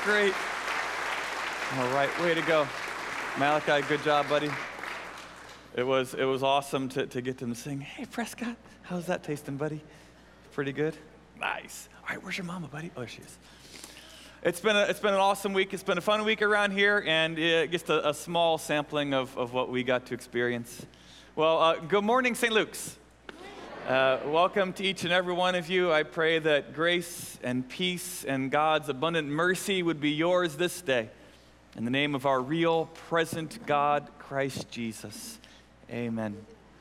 great. All right, way to go. Malachi, good job, buddy. It was awesome to get them to sing, "Hey, Prescott, how's that tasting, buddy? Pretty good? Nice. All right, where's your mama, buddy?" Oh, there she is. It's been an awesome week. It's been a fun week around here, and just a small sampling of what we got to experience. Well, good morning, St. Luke's. Welcome to each and every one of you. I pray that grace and peace and God's abundant mercy would be yours this day. In the name of our real, present God, Christ Jesus. Amen.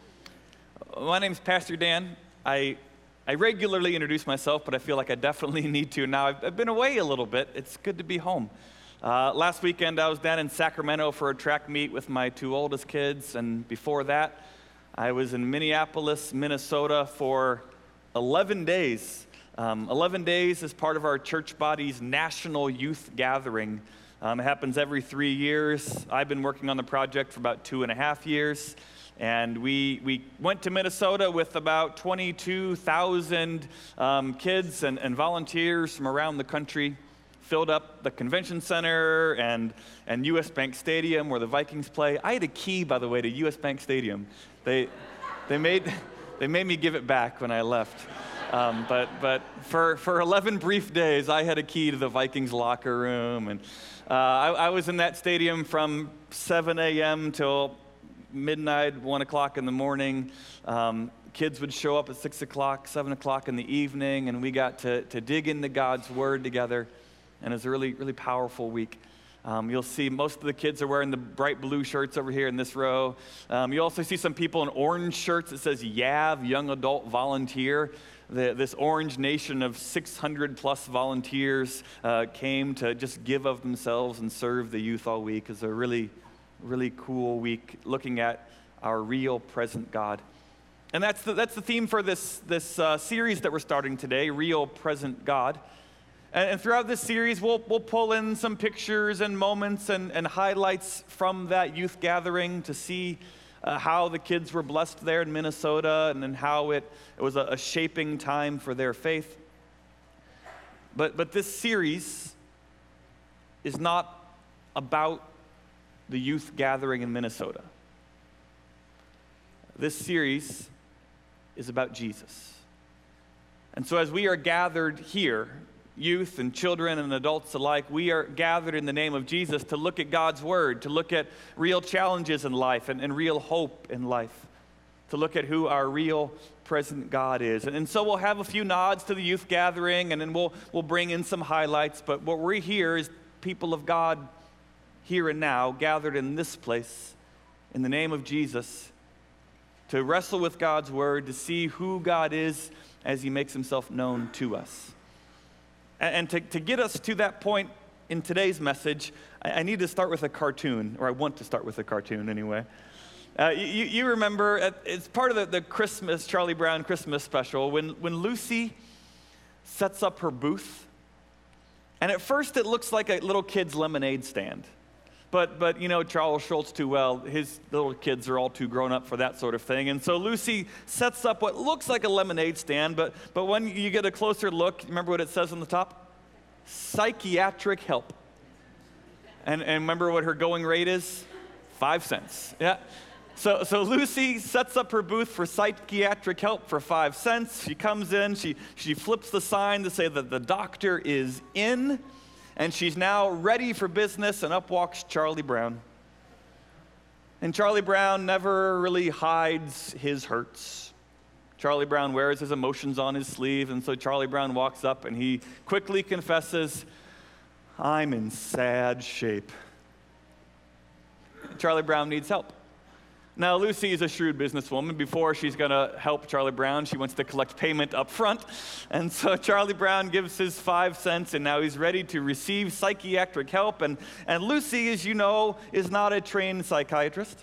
My name's Pastor Dan. I regularly introduce myself, but I feel like I definitely need to now. I've been away a little bit. It's good to be home. Last weekend, I was down in Sacramento for a track meet with my two oldest kids, and before that, I was in Minneapolis, Minnesota for 11 days. 11 days as part of our church body's national youth gathering. It happens every 3 years. I've been working on the project for about 2.5 years. And we went to Minnesota with about 22,000 kids and volunteers from around the country, filled up the convention center and U.S. Bank Stadium where the Vikings play. I had a key, by the way, to U.S. Bank Stadium. They made me give it back when I left. But for 11 brief days, I had a key to the Vikings locker room. And I was in that stadium from 7 a.m. till midnight, 1 o'clock in the morning. Kids would show up at 6 o'clock, 7 o'clock in the evening, and we got to dig into God's Word together. And it was a really, really powerful week. You'll see most of the kids are wearing the bright blue shirts over here in this row. You also see some people in orange shirts that says YAV, Young Adult Volunteer. This orange nation of 600 plus volunteers came to just give of themselves and serve the youth all week. It's a really, really cool week looking at our real present God. And that's the theme for this series that we're starting today, Real Present God. And throughout this series, we'll pull in some pictures and moments and highlights from that youth gathering to see how the kids were blessed there in Minnesota and how it was a shaping time for their faith. But this series is not about the youth gathering in Minnesota. This series is about Jesus. And so as we are gathered here, youth and children and adults alike, we are gathered in the name of Jesus to look at God's Word, to look at real challenges in life and real hope in life, to look at who our real present God is. And so we'll have a few nods to the youth gathering, and then we'll bring in some highlights. But what we're here is people of God here and now, gathered in this place in the name of Jesus, to wrestle with God's Word, to see who God is as He makes Himself known to us. And to get us to that point in today's message, I need to start with a cartoon, or I want to start with a cartoon anyway. You remember, it's part of the Christmas, Charlie Brown Christmas special, when Lucy sets up her booth, and at first it looks like a little kid's lemonade stand. But you know Charles Schultz too well. His little kids are all too grown up for that sort of thing. And so Lucy sets up what looks like a lemonade stand, but when you get a closer look, remember what it says on the top? Psychiatric help. And remember what her going rate is? 5 cents. Yeah. So Lucy sets up her booth for psychiatric help for 5 cents. She comes in, she flips the sign to say that the doctor is in. And she's now ready for business, and up walks Charlie Brown. And Charlie Brown never really hides his hurts. Charlie Brown wears his emotions on his sleeve, and so Charlie Brown walks up and he quickly confesses, "I'm in sad shape." Charlie Brown needs help. Now, Lucy is a shrewd businesswoman. Before she's going to help Charlie Brown, she wants to collect payment up front. And so Charlie Brown gives his 5 cents, and now he's ready to receive psychiatric help. And Lucy, as you know, is not a trained psychiatrist.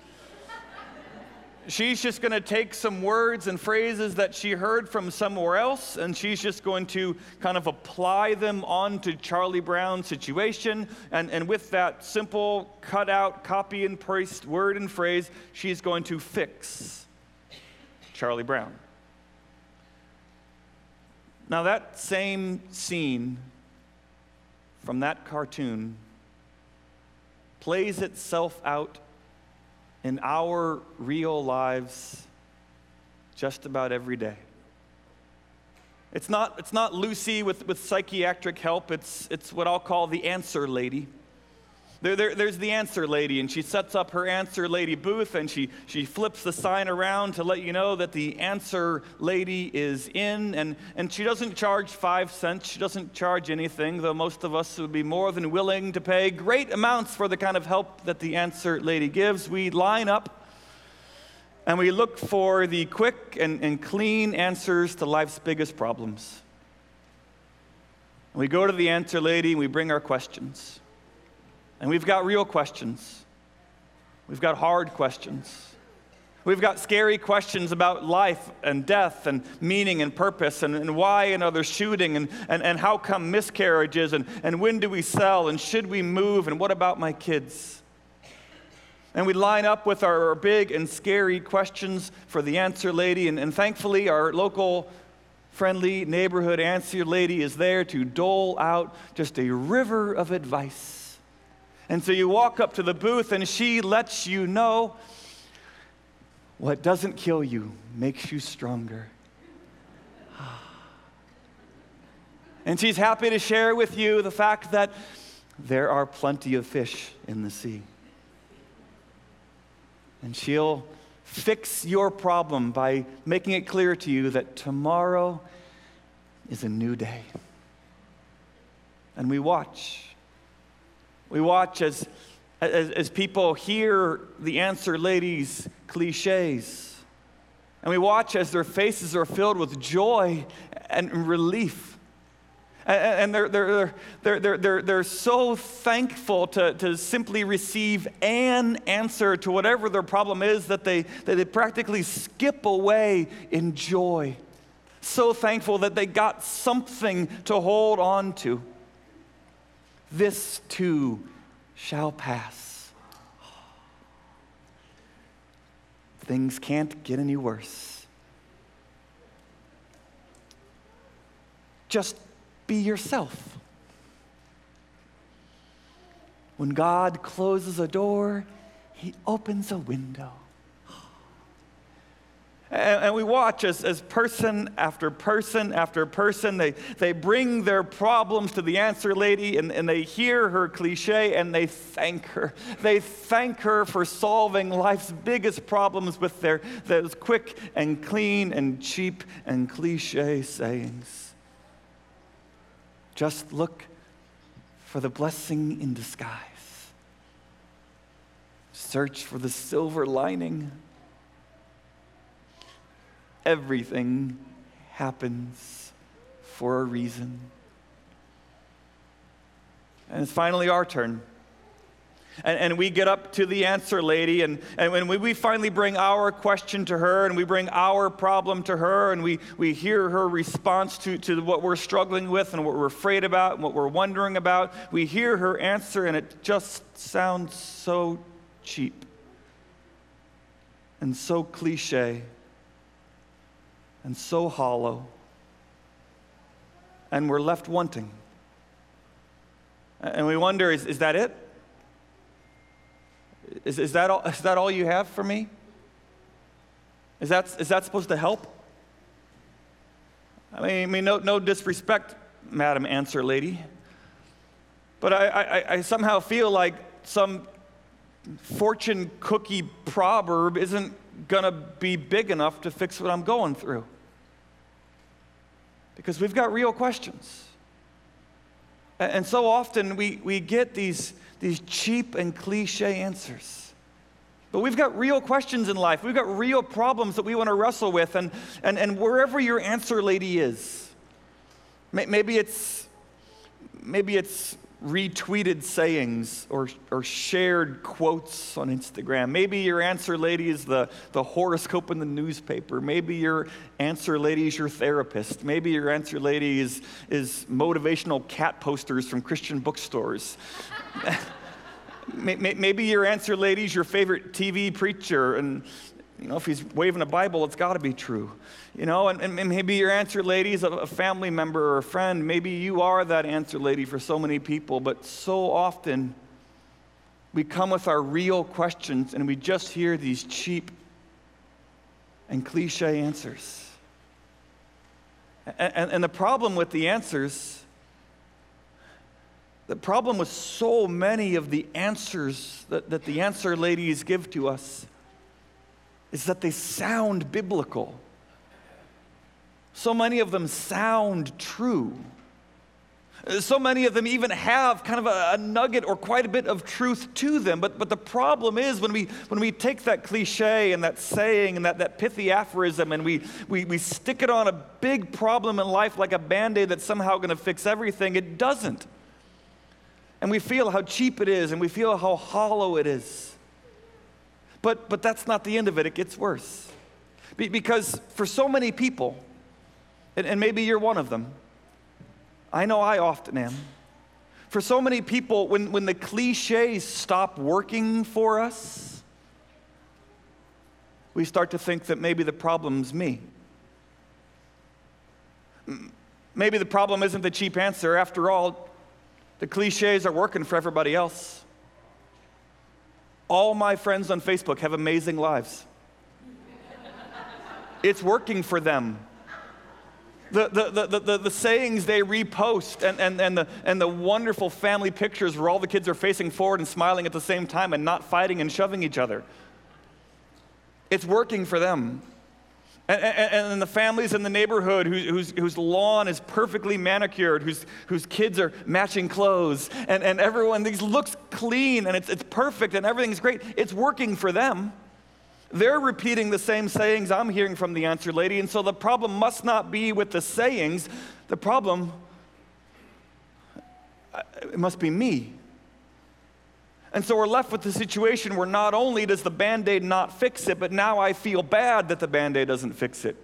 She's just going to take some words and phrases that she heard from somewhere else, and she's just going to kind of apply them onto Charlie Brown's situation. And with that simple cut-out, copy and paste word and phrase, she's going to fix Charlie Brown. Now that same scene from that cartoon plays itself out in our real lives just about every day. It's not Lucy with psychiatric help. It's what I'll call the answer lady. There's the answer lady, and she sets up her answer lady booth, and she flips the sign around to let you know that the answer lady is in, and she doesn't charge 5 cents. She doesn't charge anything, though most of us would be more than willing to pay great amounts for the kind of help that the answer lady gives. We line up, and we look for the quick and clean answers to life's biggest problems. We go to the answer lady, and we bring our questions. And we've got real questions. We've got hard questions. We've got scary questions about life and death and meaning and purpose and why another shooting and how come miscarriages and when do we sell and should we move and what about my kids? And we line up with our big and scary questions for the answer lady, and thankfully our local friendly neighborhood answer lady is there to dole out just a river of advice. And so you walk up to the booth and she lets you know what doesn't kill you makes you stronger. And she's happy to share with you the fact that there are plenty of fish in the sea. And she'll fix your problem by making it clear to you that tomorrow is a new day. And we watch. We watch as people hear the answer lady's cliches. And we watch as their faces are filled with joy and relief. And they're so thankful to simply receive an answer to whatever their problem is that they practically skip away in joy. So thankful that they got something to hold on to. This too shall pass. Things can't get any worse. Just be yourself. When God closes a door, He opens a window. And we watch as person after person after person, they bring their problems to the answer lady and they hear her cliche and they thank her. They thank her for solving life's biggest problems with those quick and clean and cheap and cliche sayings. Just look for the blessing in disguise. Search for the silver lining. Everything happens for a reason. And it's finally our turn. And we get up to the answer lady, and when we finally bring our question to her, and we bring our problem to her, and we hear her response to what we're struggling with and what we're afraid about and what we're wondering about, we hear her answer, and it just sounds so cheap and so cliche and so hollow, and we're left wanting. And we wonder, is that it? Is that all you have for me? Is that supposed to help? I mean, no disrespect, Madam Answer Lady, but I somehow feel like some fortune cookie proverb isn't gonna be big enough to fix what I'm going through. Because we've got real questions. And so often we get these cheap and cliche answers. But we've got real questions in life. We've got real problems that we want to wrestle with. And wherever your answer lady is, maybe it's retweeted sayings or shared quotes on Instagram. Maybe your answer lady is the horoscope in the newspaper. Maybe your answer lady is your therapist. Maybe your answer lady is motivational cat posters from Christian bookstores. Maybe your answer lady is your favorite TV preacher, and If he's waving a Bible, it's got to be true. And maybe your answer lady is a family member or a friend. Maybe you are that answer lady for so many people, but so often we come with our real questions and we just hear these cheap and cliche answers. And the problem with the answers, the problem with so many of the answers that the answer ladies give to us is that they sound biblical. So many of them sound true. So many of them even have kind of a nugget or quite a bit of truth to them. But the problem is when we take that cliche and that saying and that pithy aphorism and we stick it on a big problem in life like a Band-Aid that's somehow going to fix everything, it doesn't. And we feel how cheap it is and we feel how hollow it is. But that's not the end of it. It gets worse. Because for so many people, and maybe you're one of them, I know I often am. For so many people, when the cliches stop working for us, we start to think that maybe the problem's me. Maybe the problem isn't the cheap answer. After all, the cliches are working for everybody else. All my friends on Facebook have amazing lives. It's working for them. The sayings they repost and the wonderful family pictures where all the kids are facing forward and smiling at the same time and not fighting and shoving each other. It's working for them. And the families in the neighborhood whose lawn is perfectly manicured, whose kids are matching clothes, and everyone looks clean and it's perfect and everything's great. It's working for them. They're repeating the same sayings I'm hearing from the answer lady, and so the problem must not be with the sayings. The problem, it must be me. And so we're left with the situation where not only does the Band-Aid not fix it, but now I feel bad that the Band-Aid doesn't fix it.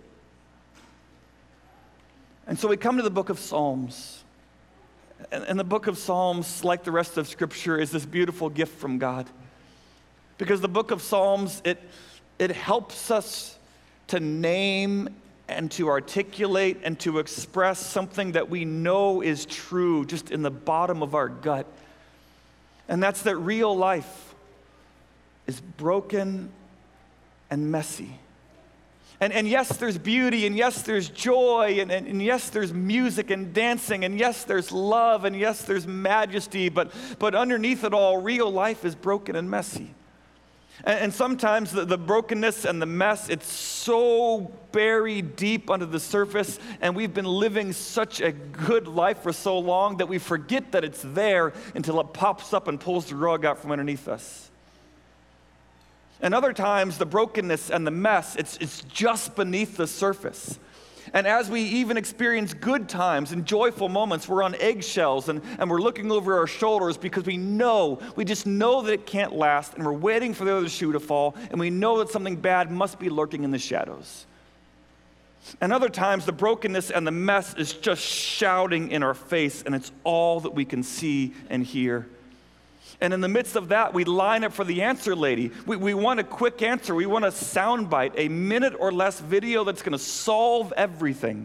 And so we come to the book of Psalms. And the book of Psalms, like the rest of Scripture, is this beautiful gift from God. Because the book of Psalms, it helps us to name and to articulate and to express something that we know is true just in the bottom of our gut. And that's that real life is broken and messy. And yes, there's beauty, and yes, there's joy, and yes, there's music and dancing, and yes, there's love, and yes, there's majesty, but underneath it all, real life is broken and messy. And sometimes the brokenness and the mess, it's so buried deep under the surface, and we've been living such a good life for so long that we forget that it's there until it pops up and pulls the rug out from underneath us. And other times, the brokenness and the mess, it's just beneath the surface. And as we even experience good times and joyful moments, we're on eggshells and we're looking over our shoulders because we just know that it can't last, and we're waiting for the other shoe to fall, and we know that something bad must be lurking in the shadows. And other times, the brokenness and the mess is just shouting in our face, and it's all that we can see and hear. And in the midst of that, we line up for the answer lady. We want a quick answer. We want a soundbite, a minute or less video that's going to solve everything.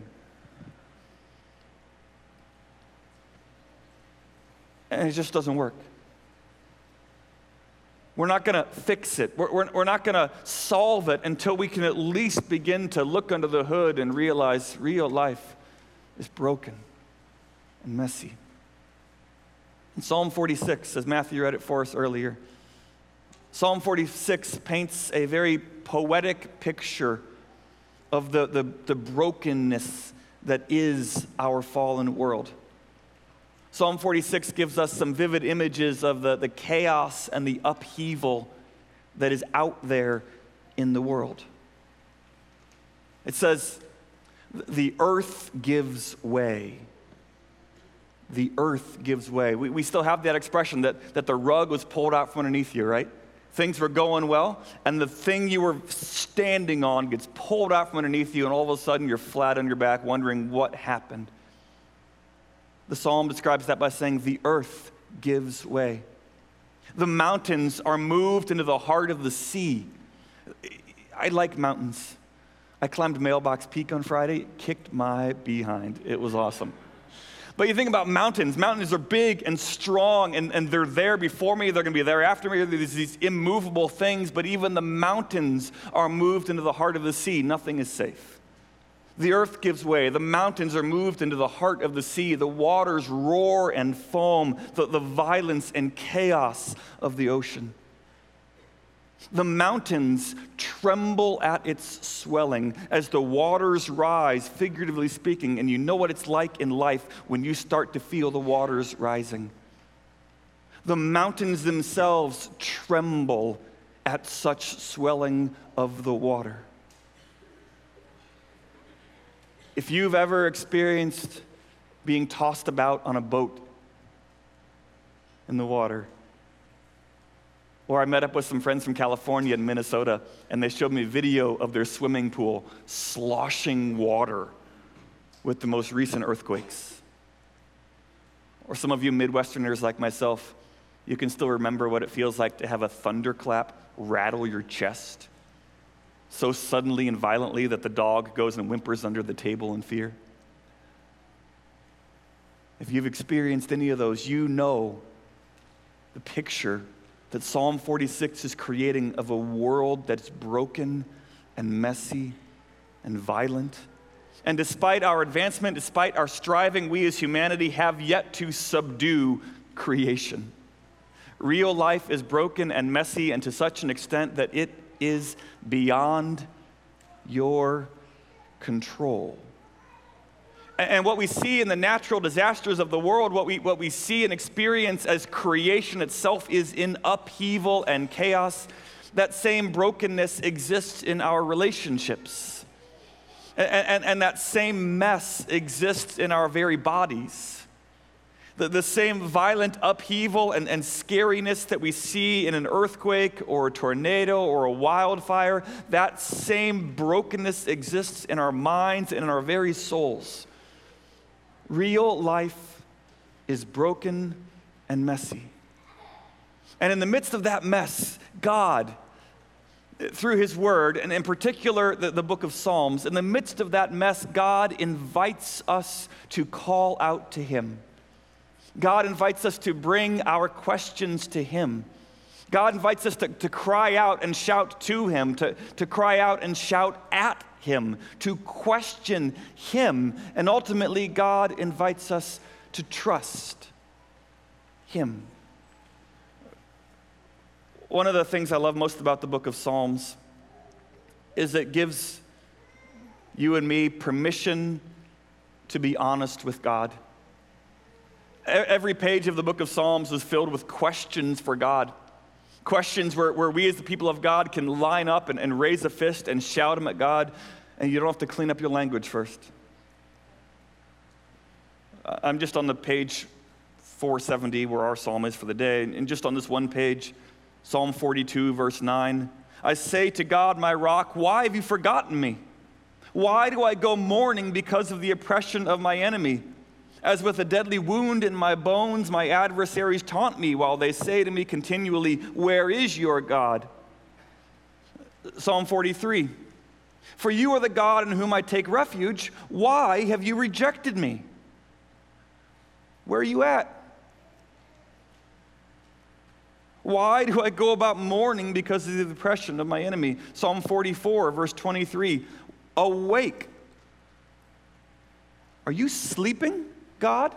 And it just doesn't work. We're not going to fix it. We're not going to solve it until we can at least begin to look under the hood and realize real life is broken and messy. In Psalm 46, as Matthew read it for us earlier, Psalm 46 paints a very poetic picture of the brokenness that is our fallen world. Psalm 46 gives us some vivid images of the chaos and the upheaval that is out there in the world. It says, the earth gives way. The earth gives way. We still have that expression that the rug was pulled out from underneath you, right? Things were going well, and the thing you were standing on gets pulled out from underneath you, and all of a sudden you're flat on your back wondering what happened. The psalm describes that by saying, the earth gives way. The mountains are moved into the heart of the sea. I like mountains. I climbed Mailbox Peak on Friday, kicked my behind. It was awesome. But you think about mountains. Mountains are big and strong, and they're there before me. They're going to be there after me. There's these immovable things, but even the mountains are moved into the heart of the sea. Nothing is safe. The earth gives way. The mountains are moved into the heart of the sea. The waters roar and foam, the violence and chaos of the ocean. The mountains tremble at its swelling as the waters rise, figuratively speaking, and you know what it's like in life when you start to feel the waters rising. The mountains themselves tremble at such swelling of the water. If you've ever experienced being tossed about on a boat in the water, or I met up with some friends from California and Minnesota, and they showed me a video of their swimming pool sloshing water with the most recent earthquakes. Or some of you Midwesterners like myself, you can still remember what it feels like to have a thunderclap rattle your chest so suddenly and violently that the dog goes and whimpers under the table in fear. If you've experienced any of those, you know the picture that Psalm 46 is creating of a world that's broken and messy and violent. And despite our advancement, despite our striving, we as humanity have yet to subdue creation. Real life is broken and messy, and to such an extent that it is beyond your control. And what we see in the natural disasters of the world, what we see and experience as creation itself is in upheaval and chaos. That same brokenness exists in our relationships. And that same mess exists in our very bodies. The same violent upheaval and scariness that we see in an earthquake or a tornado or a wildfire, that same brokenness exists in our minds and in our very souls. Real life is broken and messy. And in the midst of that mess, God, through His Word, and in particular the book of Psalms, in the midst of that mess, God invites us to call out to Him. God invites us to bring our questions to Him. God invites us to cry out and shout to Him, to cry out and shout at Him, to question Him. And ultimately, God invites us to trust Him. One of the things I love most about the book of Psalms is it gives you and me permission to be honest with God. Every page of the book of Psalms is filled with questions for God. Questions where we as the people of God can line up and raise a fist and shout them at God, and you don't have to clean up your language first. I'm just on the page 470 where our psalm is for the day, and just on this one page, Psalm 42, verse 9, I say to God, my rock, why have you forgotten me? Why do I go mourning because of the oppression of my enemy? As with a deadly wound in my bones, my adversaries taunt me while they say to me continually, where is your God? Psalm 43, for you are the God in whom I take refuge. Why have you rejected me? Where are you at? Why do I go about mourning because of the oppression of my enemy? Psalm 44, verse 23, awake. Are you sleeping, God?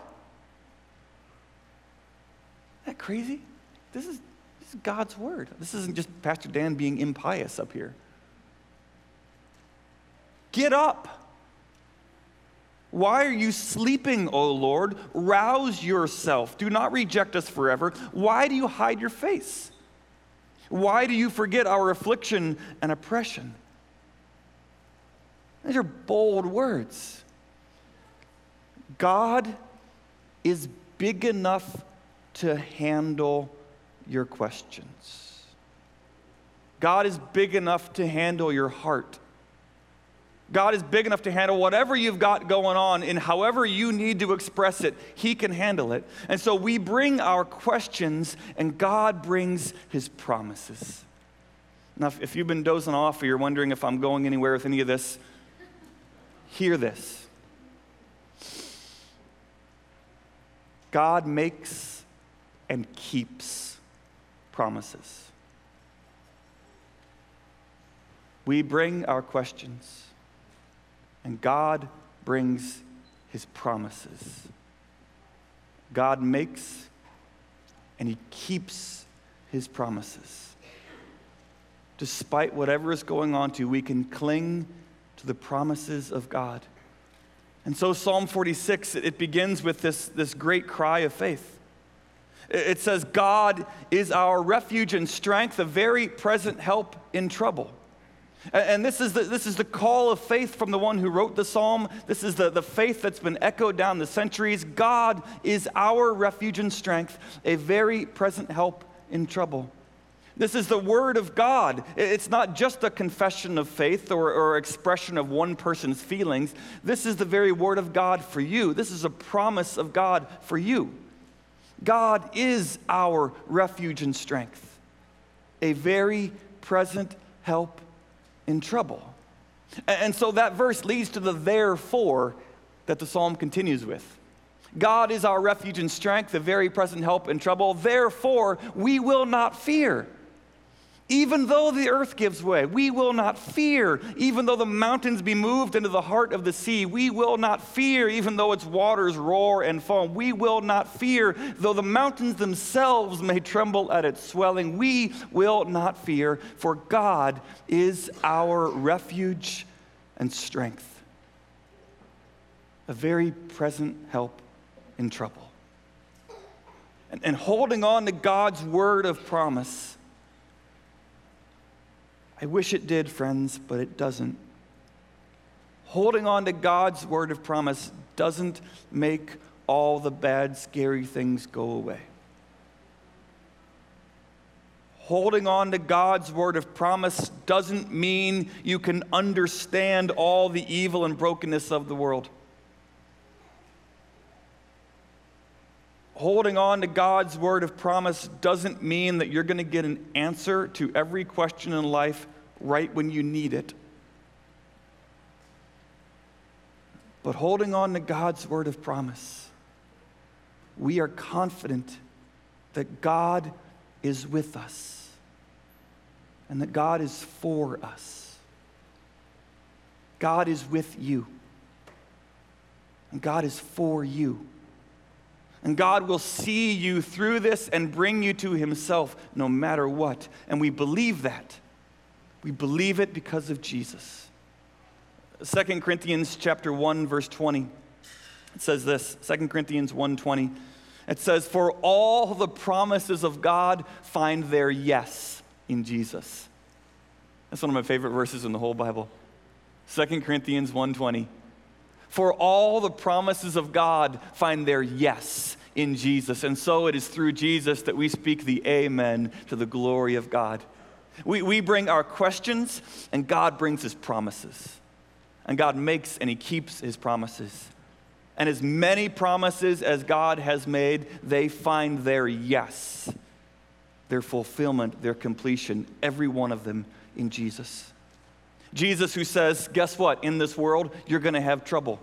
Isn't that crazy? This is God's word. This isn't just Pastor Dan being impious up here. Get up. Why are you sleeping, O Lord? Rouse yourself. Do not reject us forever. Why do you hide your face? Why do you forget our affliction and oppression? These are bold words. God is big enough to handle your questions. God is big enough to handle your heart. God is big enough to handle whatever you've got going on, and however you need to express it, He can handle it. And so we bring our questions, and God brings His promises. Now, if you've been dozing off or you're wondering if I'm going anywhere with any of this, hear this. God makes and keeps promises. We bring our questions, and God brings his promises. God makes and he keeps his promises. Despite whatever is going on we can cling to the promises of God. And so Psalm 46, it begins with this great cry of faith. It says, God is our refuge and strength, a very present help in trouble. And this is the call of faith from the one who wrote the psalm. This is the faith that's been echoed down the centuries. God is our refuge and strength, a very present help in trouble. This is the word of God. It's not just a confession of faith or expression of one person's feelings. This is the very word of God for you. This is a promise of God for you. God is our refuge and strength, a very present help in trouble. And so that verse leads to the therefore that the psalm continues with. God is our refuge and strength, a very present help in trouble. Therefore, we will not fear. Even though the earth gives way, we will not fear. Even though the mountains be moved into the heart of the sea, we will not fear. Even though its waters roar and foam, we will not fear. Though the mountains themselves may tremble at its swelling, we will not fear. For God is our refuge and strength, a very present help in trouble. And holding on to God's word of promise, I wish it did, friends, but it doesn't. Holding on to God's word of promise doesn't make all the bad, scary things go away. Holding on to God's word of promise doesn't mean you can understand all the evil and brokenness of the world. Holding on to God's word of promise doesn't mean that you're going to get an answer to every question in life right when you need it. But holding on to God's word of promise, we are confident that God is with us and that God is for us. God is with you, and God is for you. And God will see you through this and bring you to himself no matter what. And we believe that. We believe it because of Jesus. 2 Corinthians chapter 1, verse 20. It says this, 2 Corinthians 1:20. It says, for all the promises of God find their yes in Jesus. That's one of my favorite verses in the whole Bible. 2 Corinthians 1:20. For all the promises of God find their yes in Jesus. And so it is through Jesus that we speak the amen to the glory of God. We bring our questions, and God brings his promises. And God makes and he keeps his promises. And as many promises as God has made, they find their yes, their fulfillment, their completion, every one of them in Jesus. Jesus who says, guess what? In this world, you're going to have trouble.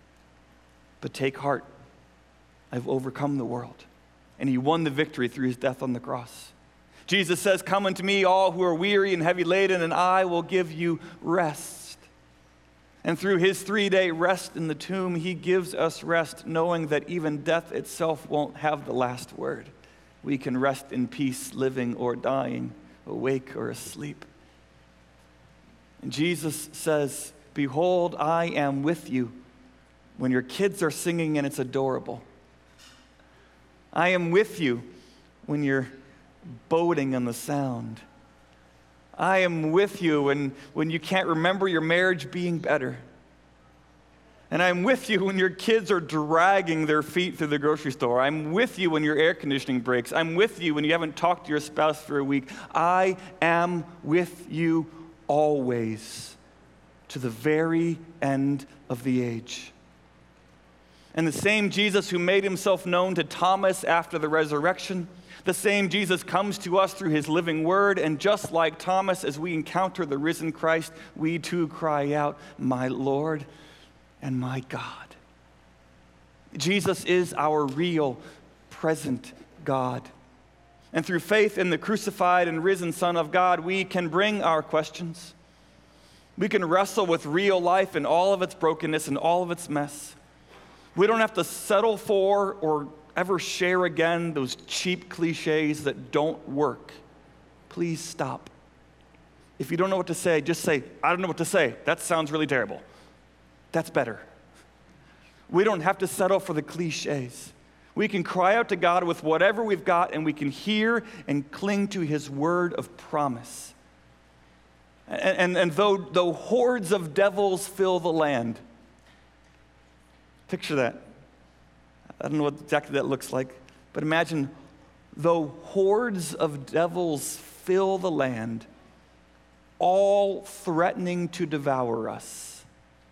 But take heart. I've overcome the world. And he won the victory through his death on the cross. Jesus says, come unto me, all who are weary and heavy laden, and I will give you rest. And through his 3-day rest in the tomb, he gives us rest, knowing that even death itself won't have the last word. We can rest in peace, living or dying, awake or asleep. And Jesus says, behold, I am with you when your kids are singing and it's adorable. I am with you when you're boating on the Sound. I am with you when you can't remember your marriage being better. And I'm with you when your kids are dragging their feet through the grocery store. I'm with you when your air conditioning breaks. I'm with you when you haven't talked to your spouse for a week. I am with you always, to the very end of the age. And the same Jesus who made himself known to Thomas after the resurrection, the same Jesus comes to us through his living word. And just like Thomas, as we encounter the risen Christ, we too cry out, "My Lord and my God." Jesus is our real, present God. And through faith in the crucified and risen Son of God, we can bring our questions. We can wrestle with real life and all of its brokenness and all of its mess. We don't have to settle for or ever share again those cheap cliches that don't work. Please stop. If you don't know what to say, just say, "I don't know what to say. That sounds really terrible." That's better. We don't have to settle for the cliches. We can cry out to God with whatever we've got, and we can hear and cling to his word of promise. And though hordes of devils fill the land, picture that. I don't know what exactly that looks like, but imagine, though hordes of devils fill the land, all threatening to devour us,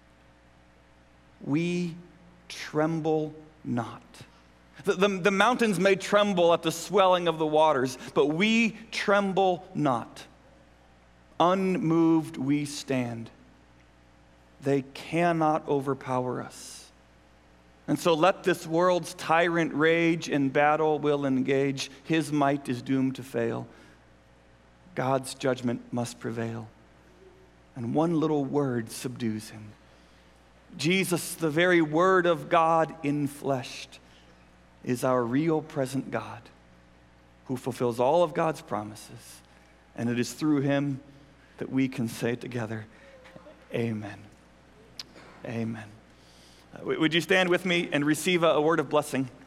we tremble not. The mountains may tremble at the swelling of the waters, but we tremble not. Unmoved we stand. They cannot overpower us. And so let this world's tyrant rage, in battle will engage. His might is doomed to fail. God's judgment must prevail. And one little word subdues him. Jesus, the very Word of God infleshed, is our real present God who fulfills all of God's promises. And it is through him that we can say together, amen. Amen. Would you stand with me and receive a word of blessing?